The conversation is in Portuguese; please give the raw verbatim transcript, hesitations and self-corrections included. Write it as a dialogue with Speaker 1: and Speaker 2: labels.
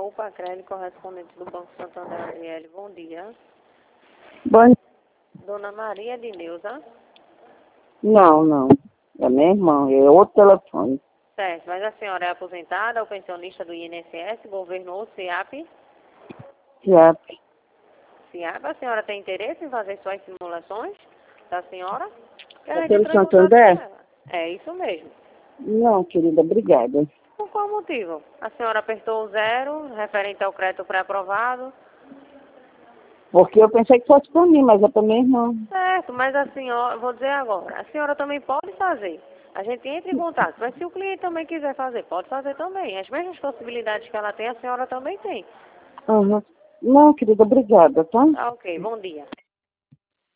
Speaker 1: Alô, Pacrele, correspondente do Banco Santander, Adriele, bom dia.
Speaker 2: Bom,
Speaker 1: Dona Maria de Neuza.
Speaker 2: não, não. É minha irmã, é outro telefone.
Speaker 1: Certo, mas a senhora é aposentada ou pensionista do I N S S, governo ou SEAP?
Speaker 2: SEAP.
Speaker 1: SEAP, a senhora tem interesse em fazer suas simulações da senhora? Que a
Speaker 2: É
Speaker 1: gente
Speaker 2: pelo
Speaker 1: entrou em contato com
Speaker 2: Santander?
Speaker 1: ela. É isso mesmo.
Speaker 2: Não, querida, obrigada.
Speaker 1: Por qual motivo? A senhora apertou o zero, referente ao crédito pré-aprovado.
Speaker 2: Porque eu pensei que fosse por mim, mas é para minha irmã.
Speaker 1: Certo, mas a senhora, vou dizer agora, a senhora também pode fazer. A gente entra em contato, mas se o cliente também quiser fazer, pode fazer também. As mesmas possibilidades que ela tem, a senhora também tem.
Speaker 2: Aham. Não, querida, obrigada, tá?
Speaker 1: Tá ok, bom dia.